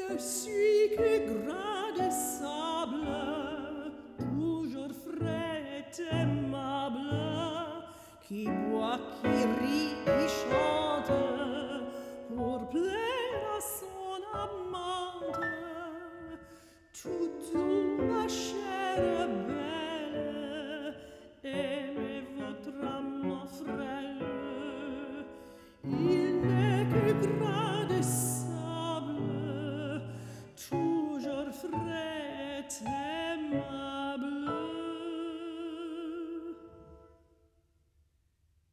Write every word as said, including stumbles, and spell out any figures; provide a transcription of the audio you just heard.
ne suis que grain de sable, toujours frais et aimable, qui boit, qui rit, qui chante, pour plaire à son amante. Toute